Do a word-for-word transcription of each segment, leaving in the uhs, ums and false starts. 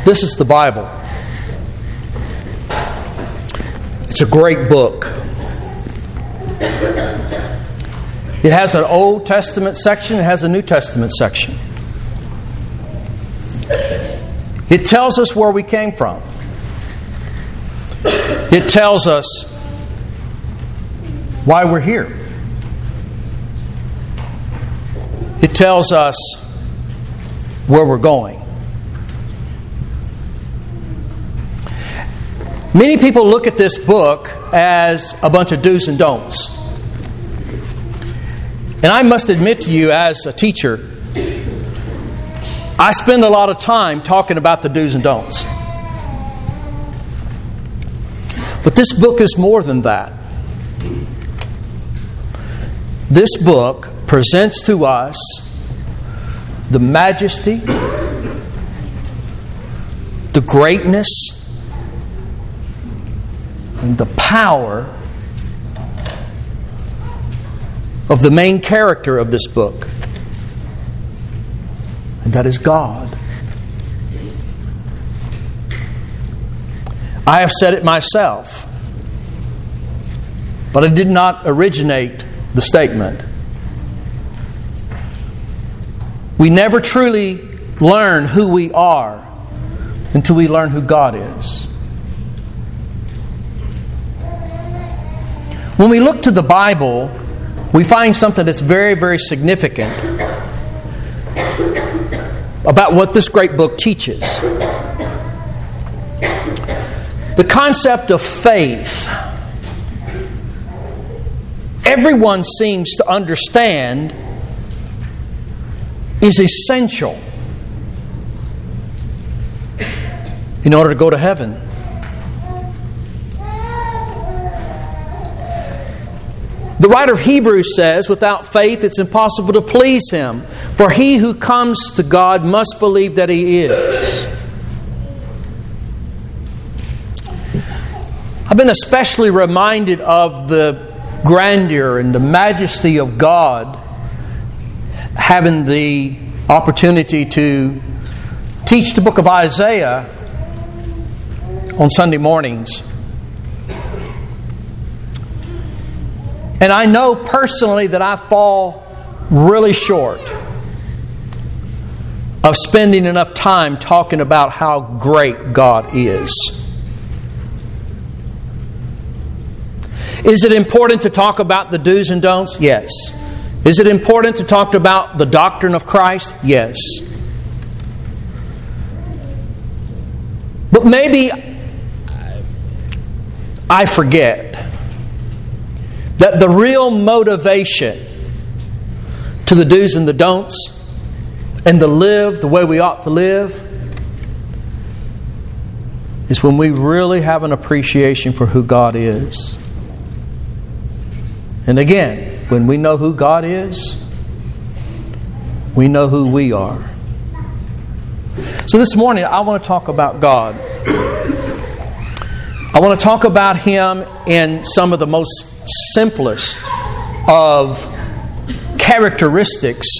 This is the Bible. It's a great book. It has an Old Testament section, it has a New Testament section. It tells us where we came from. It tells us why we're here. It tells us where we're going. Many people look at this book as a bunch of do's and don'ts. And I must admit to you, as a teacher, I spend a lot of time talking about the do's and don'ts. But this book is more than that. This book presents to us the majesty, the greatness, and the power of the main character of this book. And that is God. I have said it myself, but I did not originate the statement. We never truly learn who we are until we learn who God is. When we look to the Bible, we find something that's very, very significant about what this great book teaches. The concept of faith, everyone seems to understand, is essential in order to go to heaven. The writer of Hebrews says, without faith it's impossible to please Him. For he who comes to God must believe that He is. I've been especially reminded of the grandeur and the majesty of God having the opportunity to teach the book of Isaiah on Sunday mornings. And I know personally that I fall really short of spending enough time talking about how great God is. Is it important to talk about the do's and don'ts? Yes. Is it important to talk about the doctrine of Christ? Yes. But maybe I forget that the real motivation to the do's and the don'ts and to live the way we ought to live is when we really have an appreciation for who God is. And again, when we know who God is, we know who we are. So this morning, I want to talk about God. I want to talk about Him in some of the most simplest of characteristics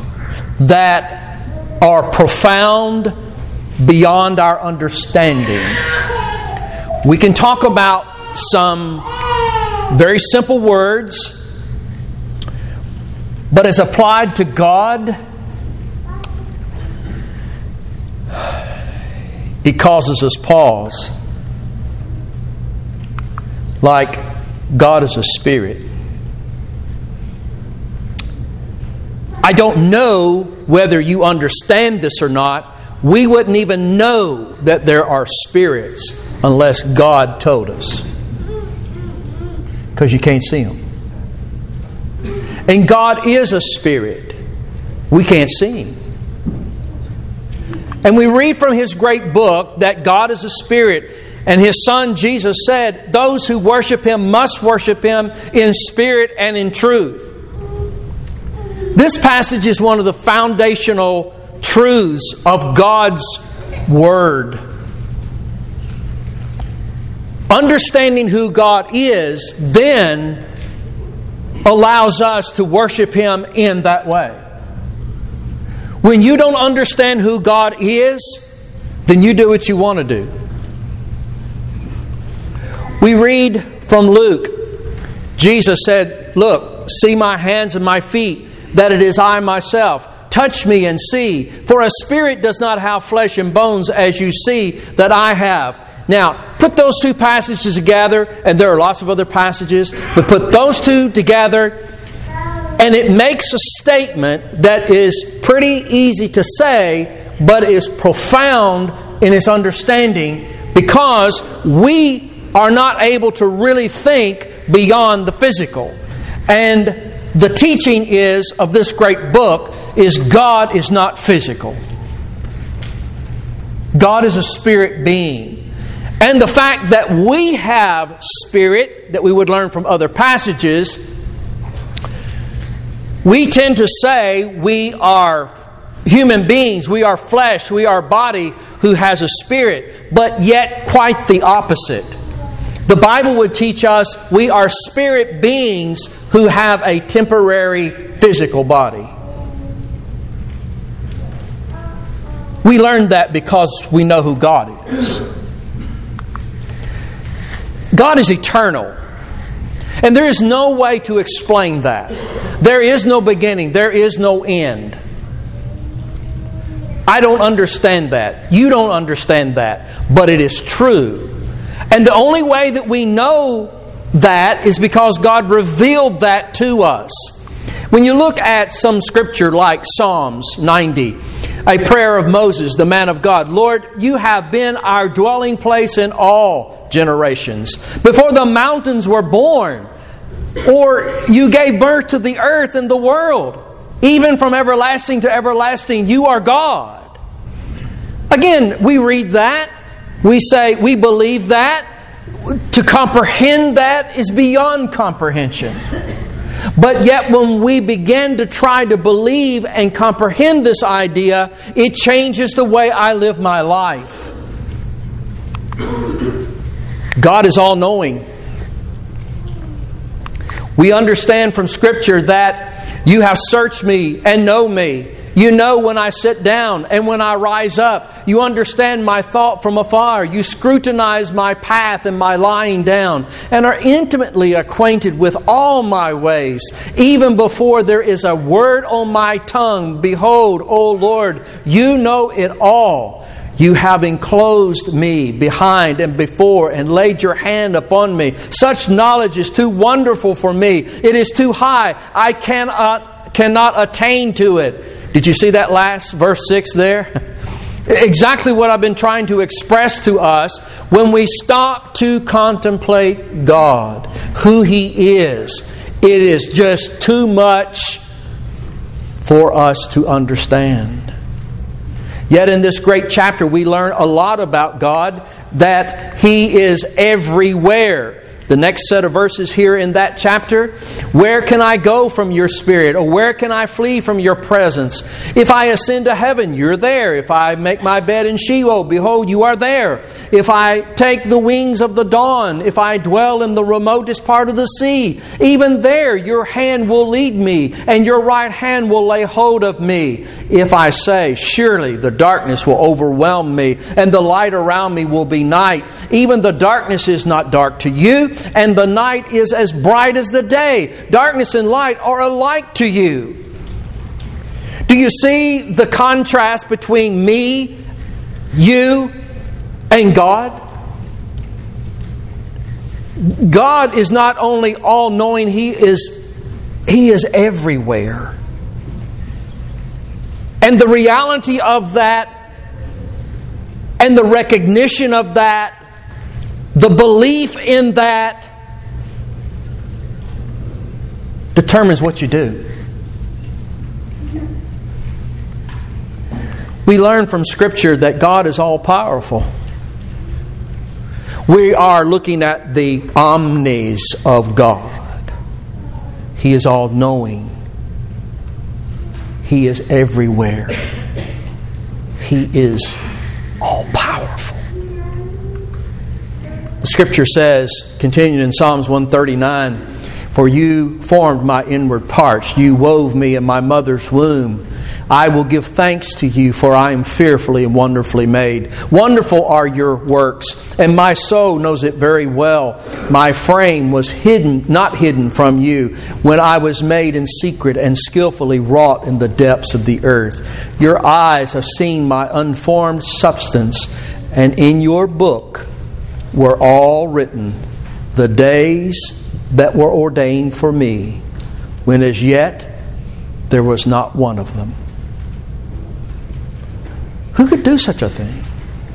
that are profound beyond our understanding. We can talk about some very simple words, but as applied to God, it causes us pause. Like, God is a spirit. I don't know whether you understand this or not. We wouldn't even know that there are spirits unless God told us. Because you can't see Him. And God is a spirit. We can't see Him. And we read from His great book that God is a spirit. And His Son Jesus said, those who worship Him must worship Him in spirit and in truth. This passage is one of the foundational truths of God's Word. Understanding who God is then allows us to worship Him in that way. When you don't understand who God is, then you do what you want to do. We read from Luke. Jesus said, "Look, see my hands and my feet, that it is I myself. Touch me and see, for a spirit does not have flesh and bones as you see that I have." Now, put those two passages together, and there are lots of other passages, but put those two together, and it makes a statement that is pretty easy to say, but is profound in its understanding, because we are not able to really think beyond the physical. And the teaching is of this great book is God is not physical. God is a spirit being. And the fact that we have spirit, that we would learn from other passages, we tend to say we are human beings, we are flesh, we are body who has a spirit, but yet quite the opposite. The Bible would teach us we are spirit beings who have a temporary physical body. We learned that because we know who God is. God is eternal. And there is no way to explain that. There is no beginning. There is no end. I don't understand that. You don't understand that. But it is true. And the only way that we know that is because God revealed that to us. When you look at some scripture like Psalms ninety, a prayer of Moses, the man of God, "Lord, you have been our dwelling place in all generations. Before the mountains were born, or you gave birth to the earth and the world, even from everlasting to everlasting, you are God." Again, we read that. We say, we believe that. To comprehend that is beyond comprehension. But yet when we begin to try to believe and comprehend this idea, it changes the way I live my life. God is all-knowing. We understand from Scripture that you have searched me and know me. You know when I sit down and when I rise up. You understand my thought from afar. You scrutinize my path and my lying down, and are intimately acquainted with all my ways. Even before there is a word on my tongue, behold, O Lord, you know it all. You have enclosed me behind and before and laid your hand upon me. Such knowledge is too wonderful for me. It is too high. I cannot, cannot attain to it. Did you see that last verse six there? Exactly what I've been trying to express to us when we stop to contemplate God, who He is. It is just too much for us to understand. Yet in this great chapter we learn a lot about God, that He is everywhere. The next set of verses here in that chapter, "Where can I go from your Spirit? Or where can I flee from your presence? If I ascend to heaven, you're there. If I make my bed in Sheol, behold, you are there. If I take the wings of the dawn, if I dwell in the remotest part of the sea, even there your hand will lead me, and your right hand will lay hold of me. If I say, surely the darkness will overwhelm me, and the light around me will be night. Even the darkness is not dark to you, and the night is as bright as the day. Darkness and light are alike to you." Do you see the contrast between me, you, and God? God is not only all-knowing, He is, He is everywhere. And the reality of that, and the recognition of that, the belief in that, determines what you do. We learn from Scripture that God is all-powerful. We are looking at the omnis of God. He is all-knowing. He is everywhere. He is all-powerful. The Scripture says, continuing in Psalms one thirty-nine, "For you formed my inward parts. You wove me in my mother's womb. I will give thanks to you, for I am fearfully and wonderfully made. Wonderful are your works, and my soul knows it very well. My frame was hidden, not hidden from you, when I was made in secret and skillfully wrought in the depths of the earth. Your eyes have seen my unformed substance, and in your book were all written the days that were ordained for me, when as yet there was not one of them. Who could do such a thing?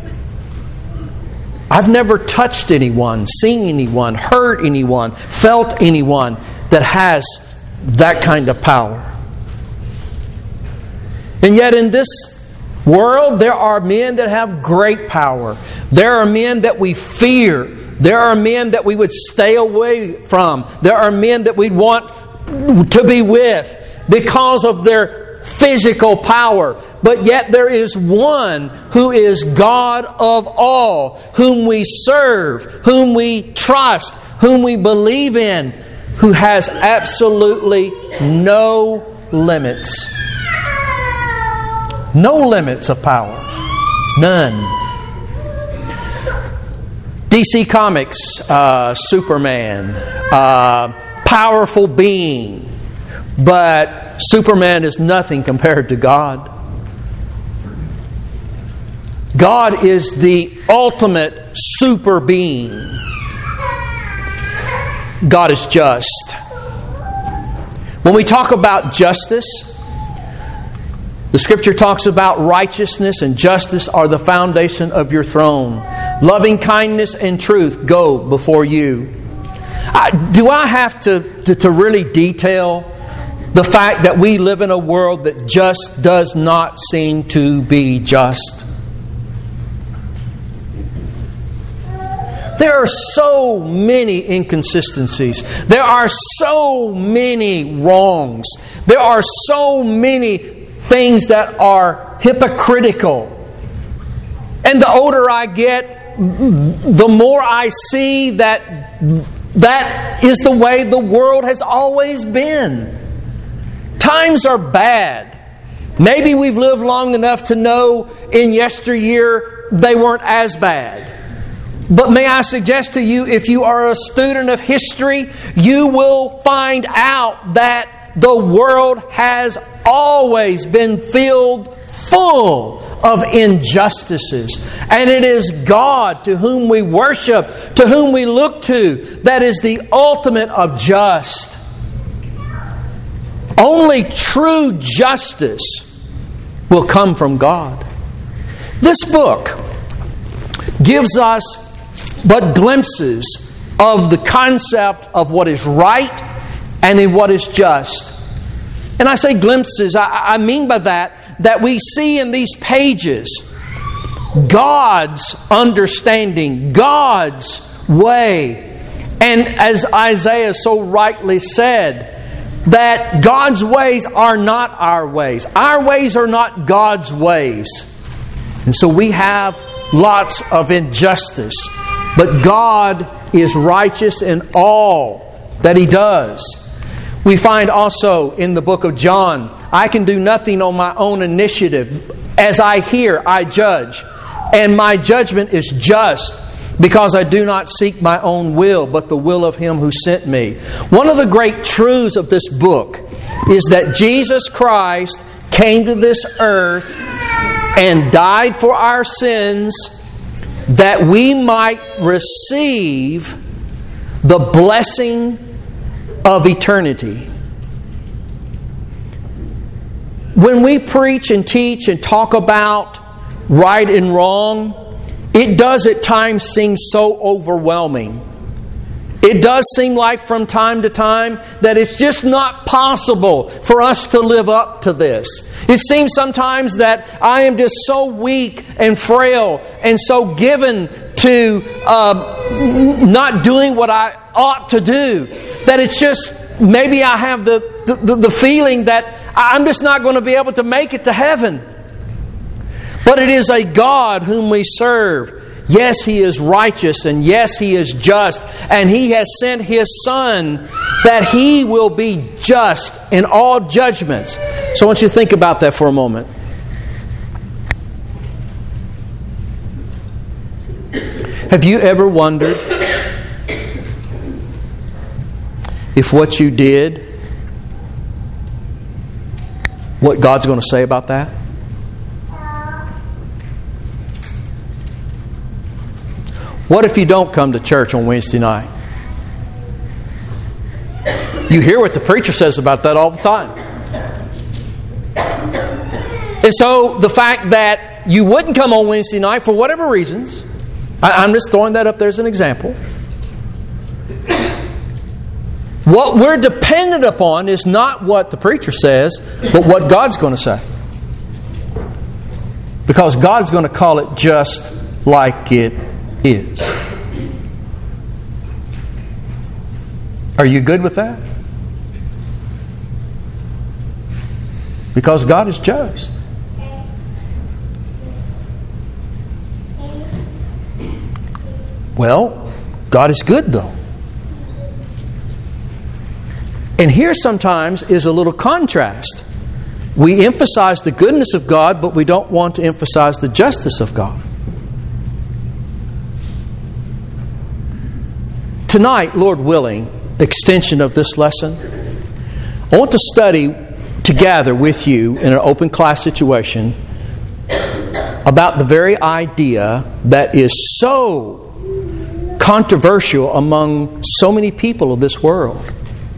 I've never touched anyone, seen anyone, heard anyone, felt anyone that has that kind of power. And yet in this world, there are men that have great power. There are men that we fear. There are men that we would stay away from. There are men that we'd want to be with because of their physical power. But yet there is one who is God of all, whom we serve, whom we trust, whom we believe in, who has absolutely no limits. No limits of power. None. D C Comics, uh, Superman, uh, powerful being. But Superman is nothing compared to God. God is the ultimate super being. God is just. When we talk about justice, the Scripture talks about righteousness and justice are the foundation of your throne. Loving kindness and truth go before you. I, do I have to, to, to really detail the fact that we live in a world that just does not seem to be just? There are so many inconsistencies. There are so many wrongs. There are so many things that are hypocritical. And the older I get, the more I see that that is the way the world has always been. Times are bad. Maybe we've lived long enough to know in yesteryear they weren't as bad. But may I suggest to you, if you are a student of history, you will find out that the world has always been filled full of injustices. And it is God to whom we worship, to whom we look to, that is the ultimate of just. Only true justice will come from God. This book gives us but glimpses of the concept of what is right and in what is just. And I say glimpses, I, I mean by that, that we see in these pages God's understanding, God's way. And as Isaiah so rightly said, that God's ways are not our ways. Our ways are not God's ways. And so we have lots of injustice. But God is righteous in all that He does. We find also in the book of John, I can do nothing on my own initiative. As I hear, I judge. And my judgment is just, because I do not seek my own will, but the will of Him who sent me. One of the great truths of this book is that Jesus Christ came to this earth and died for our sins that we might receive the blessing of eternity. When we preach and teach and talk about right and wrong, it does at times seem so overwhelming. It does seem like from time to time that it's just not possible for us to live up to this. It seems sometimes that I am just so weak and frail and so given to um, not doing what I ought to do, that it's just, maybe I have the, the, the feeling that I'm just not going to be able to make it to heaven. But it is a God whom we serve. Yes, He is righteous, and yes, He is just, and He has sent His Son that He will be just in all judgments, So I want you to think about that for a moment. Have you ever wondered if what you did, what God's going to say about that? What if you don't come to church on Wednesday night? You hear what the preacher says about that all the time. And so the fact that you wouldn't come on Wednesday night for whatever reasons, I'm just throwing that up there as an example. What we're dependent upon is not what the preacher says, but what God's going to say. Because God's going to call it just like it is. Are you good with that? Because God is just. Well, God is good though. And here sometimes is a little contrast. We emphasize the goodness of God, but we don't want to emphasize the justice of God. Tonight, Lord willing, extension of this lesson, I want to study together with you in an open class situation about the very idea that is so controversial among so many people of this world.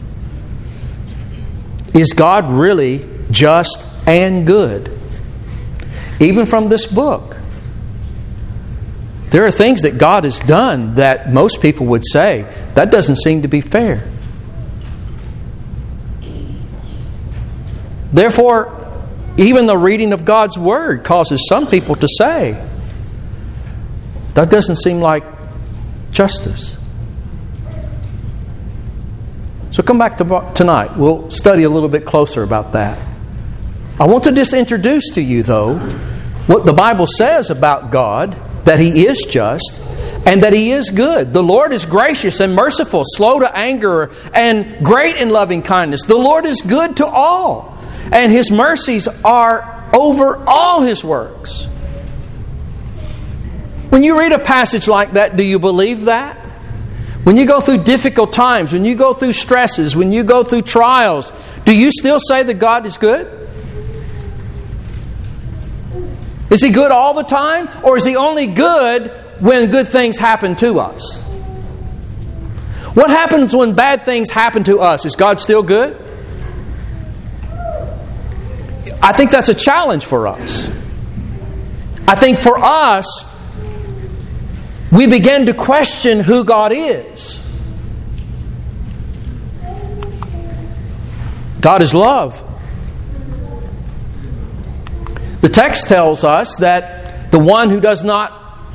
Is God really just and good? Even from this book, there are things that God has done that most people would say, that doesn't seem to be fair. Therefore, even the reading of God's Word causes some people to say, that doesn't seem like justice. So come back to tonight. We'll study a little bit closer about that. I want to just introduce to you, though, what the Bible says about God, that He is just and that He is good. The Lord is gracious and merciful, slow to anger, and great in loving kindness. The Lord is good to all, and His mercies are over all His works. When you read a passage like that, do you believe that? When you go through difficult times, when you go through stresses, when you go through trials, do you still say that God is good? Is He good all the time? Or is He only good when good things happen to us? What happens when bad things happen to us? Is God still good? I think that's a challenge for us. I think for us, we begin to question who God is. God is love. The text tells us that the one who does not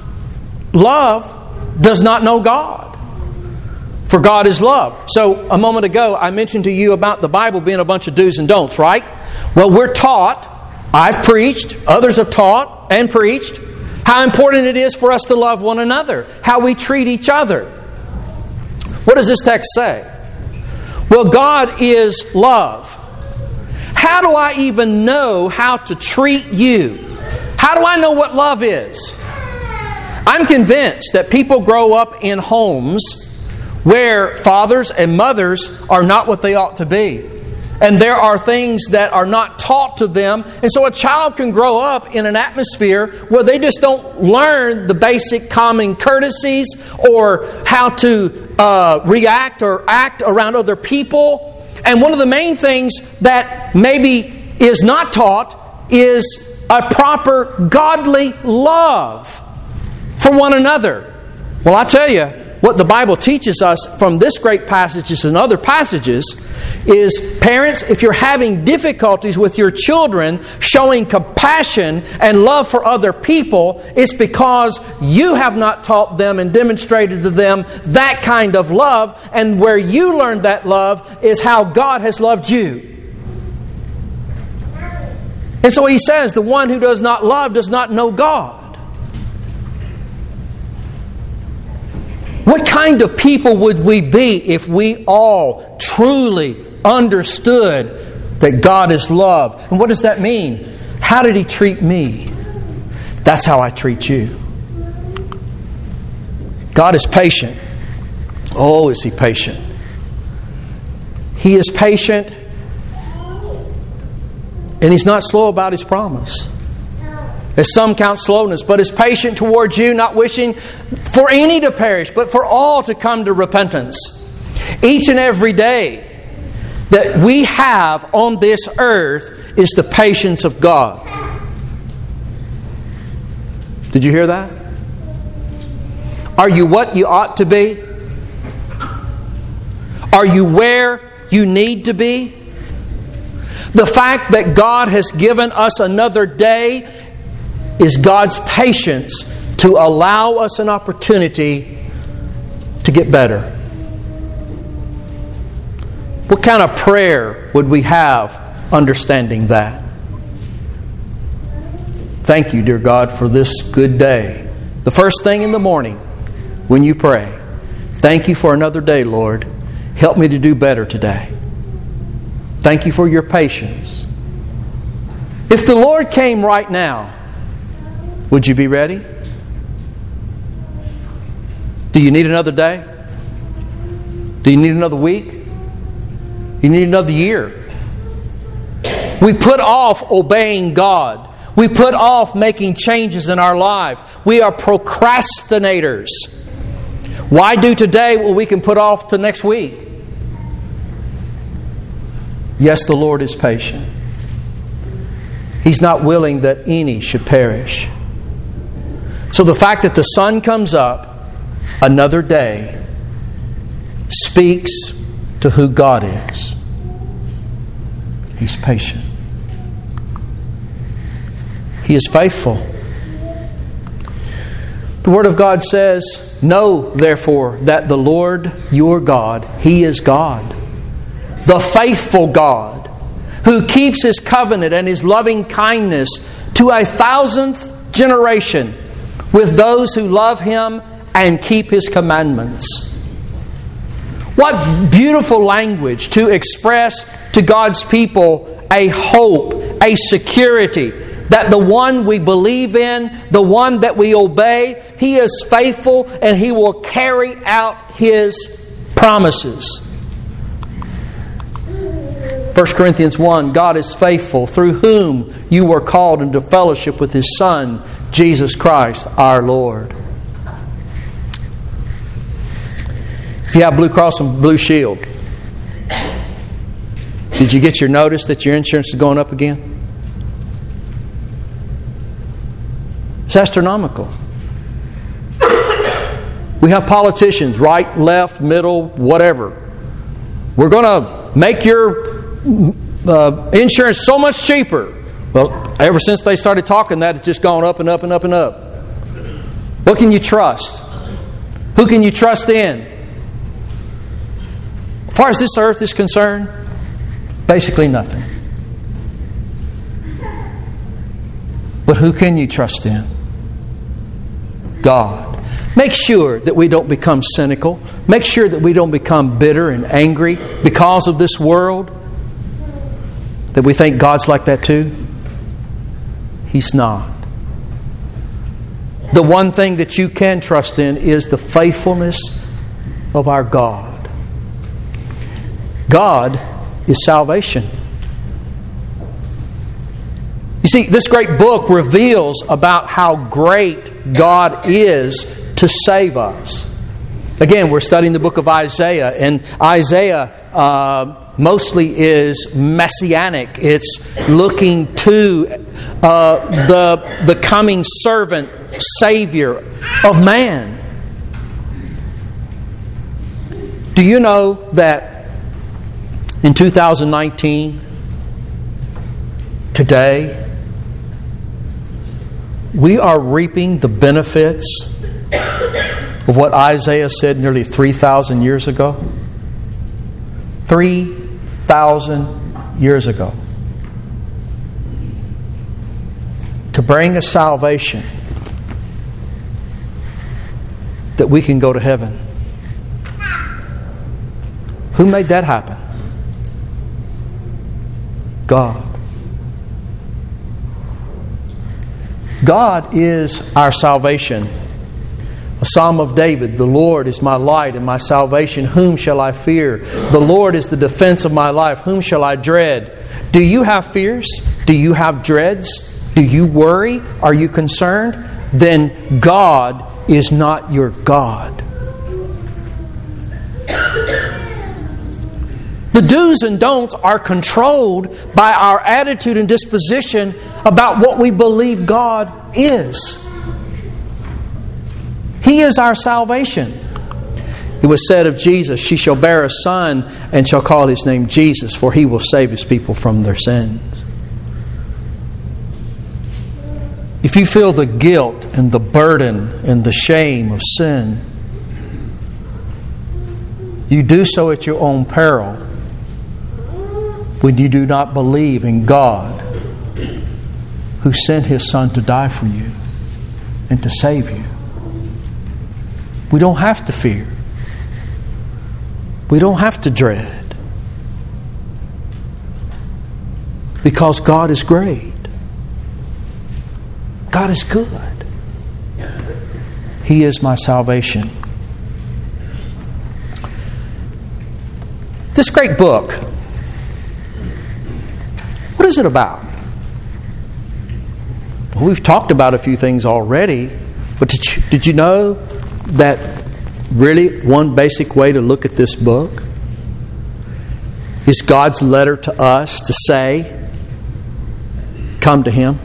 love does not know God. For God is love. So a moment ago I mentioned to you about the Bible being a bunch of do's and don'ts, right? Well, we're taught, I've preached, others have taught and preached, how important it is for us to love one another, how we treat each other. What does this text say? Well, God is love. How do I even know how to treat you? How do I know what love is? I'm convinced that people grow up in homes where fathers and mothers are not what they ought to be. And there are things that are not taught to them. And so a child can grow up in an atmosphere where they just don't learn the basic common courtesies or how to uh, react or act around other people. And one of the main things that maybe is not taught is a proper godly love for one another. Well, I tell you, what the Bible teaches us from this great passages and other passages is, parents, if you're having difficulties with your children showing compassion and love for other people, it's because you have not taught them and demonstrated to them that kind of love. And where you learned that love is how God has loved you. And so he says, the one who does not love does not know God. What kind of people would we be if we all truly understood that God is love. And what does that mean? How did He treat me? That's how I treat you. God is patient. Oh, is He patient? He is patient, and He's not slow about His promise. As some count slowness, but is patient towards you, not wishing for any to perish, but for all to come to repentance. Each and every day that we have on this earth is the patience of God. Did you hear that? Are you what you ought to be? Are you where you need to be? The fact that God has given us another day is God's patience to allow us an opportunity to get better. What kind of prayer would we have understanding that? Thank you, dear God, for this good day. The first thing in the morning when you pray, thank you for another day, Lord. Help me to do better today. Thank you for your patience. If the Lord came right now, would you be ready? Do you need another day? Do you need another week? You need another year. We put off obeying God. We put off making changes in our life. We are procrastinators. Why do today what we can put off to next week? Yes, the Lord is patient. He's not willing that any should perish. So the fact that the sun comes up another day speaks to who God is. He's patient. He is faithful. The Word of God says, "Know therefore that the Lord your God, He is God, the faithful God, who keeps His covenant and His loving kindness to a thousandth generation with those who love Him and keep His commandments." What beautiful language to express to God's people a hope, a security that the one we believe in, the one that we obey, He is faithful and He will carry out His promises. First Corinthians one, God is faithful, through whom you were called into fellowship with His Son, Jesus Christ, our Lord. If you have Blue Cross and Blue Shield, did you get your notice that your insurance is going up again? It's astronomical. We have politicians, right, left, middle, whatever. We're going to make your uh, insurance so much cheaper. Well, ever since they started talking that, it's just gone up and up and up and up. What can you trust? Who can you trust in? As far as this earth is concerned, basically nothing. But who can you trust in? God. Make sure that we don't become cynical. Make sure that we don't become bitter and angry because of this world. That we think God's like that too. He's not. The one thing that you can trust in is the faithfulness of our God. God is salvation. You see, this great book reveals about how great God is to save us. Again, we're studying the book of Isaiah, and Isaiah uh, mostly is messianic. It's looking to uh, the, the coming servant, Savior of man. Do you know that in two thousand nineteen, today, we are reaping the benefits of what Isaiah said nearly three thousand years ago? three thousand years ago. To bring a salvation that we can go to heaven. Who made that happen? God. God is our salvation. A Psalm of David, the Lord is my light and my salvation. Whom shall I fear? The Lord is the defense of my life. Whom shall I dread? Do you have fears? Do you have dreads? Do you worry? Are you concerned? Then God is not your God. The do's and don'ts are controlled by our attitude and disposition about what we believe God is. He is our salvation. It was said of Jesus, "She shall bear a son and shall call his name Jesus, for he will save his people from their sins." If you feel the guilt and the burden and the shame of sin, you do so at your own peril when you do not believe in God who sent His Son to die for you and to save you. We don't have to fear. We don't have to dread. Because God is great. God is good. He is my salvation. This great book, what is it about? Well, we've talked about a few things already, but did you, did you know that really one basic way to look at this book is God's letter to us to say, come to Him?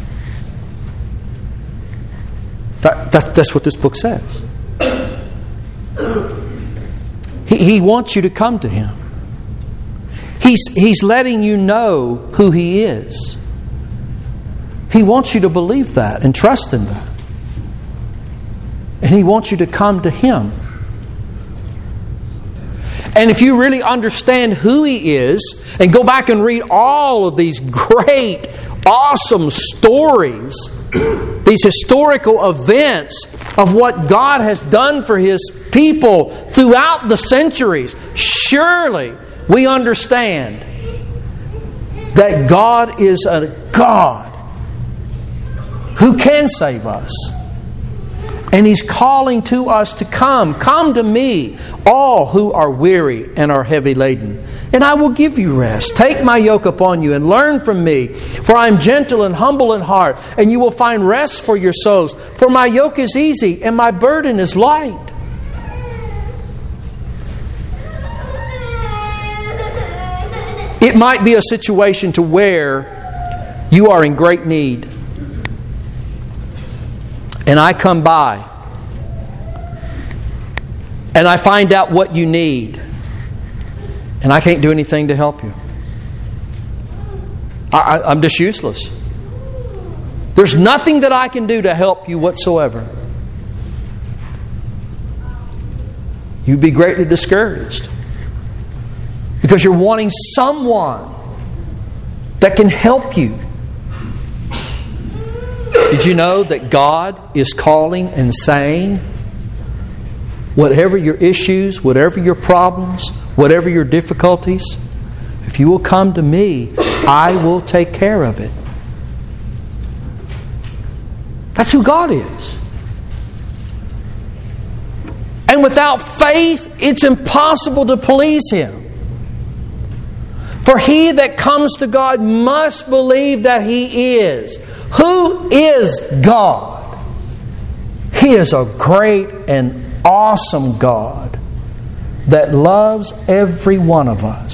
That, that, that's what this book says. He, he wants you to come to Him. He's, he's letting you know who He is. He wants you to believe that and trust in that. And He wants you to come to Him. And if you really understand who He is, and go back and read all of these great, awesome stories, these historical events of what God has done for His people throughout the centuries, surely we understand that God is a God who can save us. And He's calling to us to come. Come to me, all who are weary and are heavy laden, and I will give you rest. Take my yoke upon you and learn from me, for I am gentle and humble in heart, and you will find rest for your souls. For my yoke is easy and my burden is light. It might be a situation to where you are in great need, and I come by and I find out what you need, and I can't do anything to help you. I, I, I'm just useless. There's nothing that I can do to help you whatsoever. You'd be greatly discouraged because you're wanting someone that can help you. Did you know that God is calling and saying, whatever your issues, whatever your problems, whatever your difficulties, if you will come to me, I will take care of it. That's who God is. And without faith, it's impossible to please Him. For he that comes to God must believe that He is. Who is God? He is a great and awesome God that loves every one of us.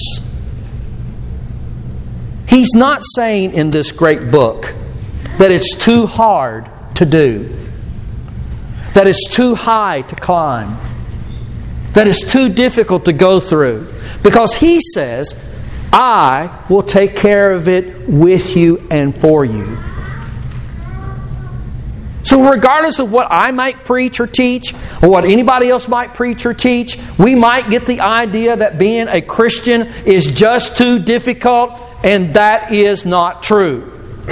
He's not saying in this great book that it's too hard to do, that it's too high to climb, that it's too difficult to go through, because He says, I will take care of it with you and for you. So regardless of what I might preach or teach, or what anybody else might preach or teach, we might get the idea that being a Christian is just too difficult, and that is not true.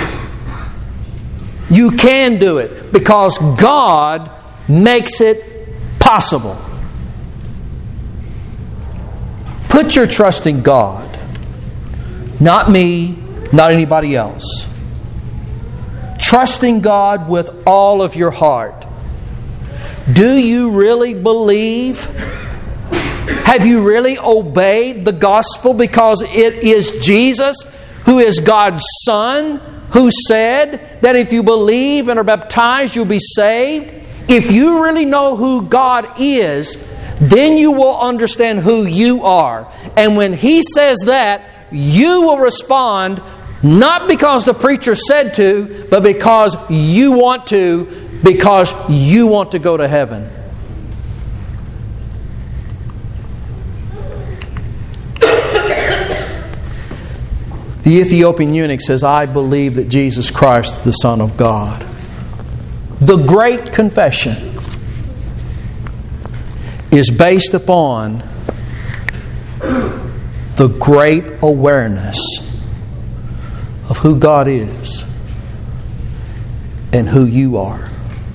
You can do it because God makes it possible. Put your trust in God. Not me, not anybody else. Trusting God with all of your heart. Do you really believe? Have you really obeyed the gospel because it is Jesus who is God's Son, who said that if you believe and are baptized, you'll be saved? If you really know who God is, then you will understand who you are. And when He says that, you will respond not because the preacher said to, but because you want to, because you want to go to heaven. The Ethiopian eunuch says, I believe that Jesus Christ is the Son of God. The great confession is based upon the great awareness of who God is and who you are.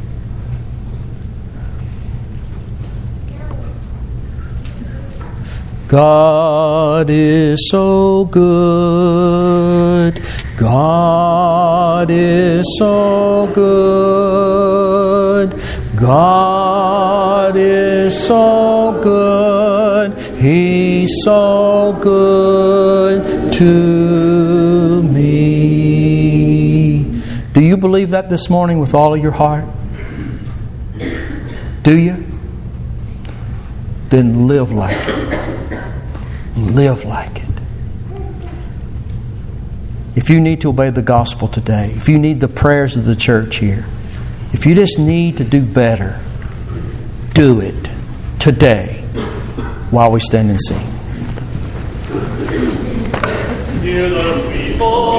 God is so good. God is so good. God is so good. He's so good to me. Do you believe that this morning with all of your heart? Do you? Then live like it. Live like it. If you need to obey the gospel today, if you need the prayers of the church here, if you just need to do better, do it today while we stand and sing. Hear the people.